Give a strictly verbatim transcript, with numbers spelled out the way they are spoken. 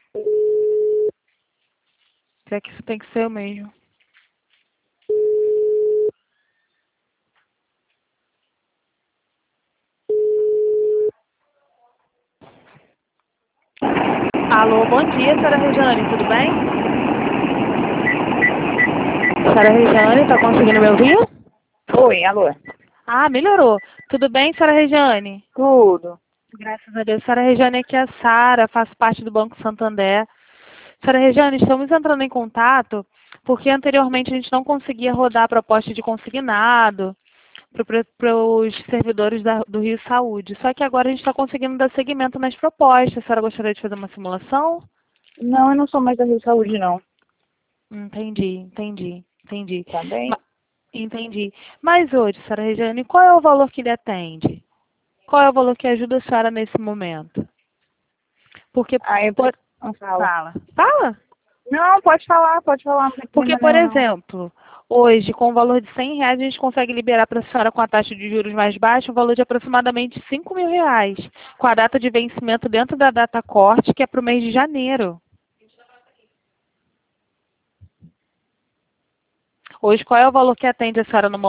Será que isso tem que ser eu mesmo? Alô, bom dia, senhora Rejane, tudo bem? Senhora Rejane, tá conseguindo me ouvir? Oi, alô. Ah, melhorou. Tudo bem, senhora Rejane? Tudo. Graças a Deus. Senhora Rejane, aqui é a Sara, faço parte do Banco Santander. Senhora Rejane, estamos entrando em contato porque anteriormente a gente não conseguia rodar a proposta de consignado para os servidores da- do Rio Saúde. Só que agora a gente está conseguindo dar seguimento nas propostas. A senhora gostaria de fazer uma simulação? Não, eu não sou mais da Rio Saúde, não. Entendi, entendi, entendi. Tá bem? Ma- Entendi. Mas hoje, senhora Regiane, qual é o valor que lhe atende? Qual é o valor que ajuda a senhora nesse momento? Porque, Ah, eu... por... Não fala. Fala. Fala? Não, pode falar, pode falar, não tem Porque, problema por nenhum, não. exemplo, hoje, com o valor de cem reais, a gente consegue liberar para a senhora com a taxa de juros mais baixa um valor de aproximadamente cinco mil reais, com a data de vencimento dentro da data corte, que é para o mês de janeiro. Hoje, qual é o valor que atende a senhora no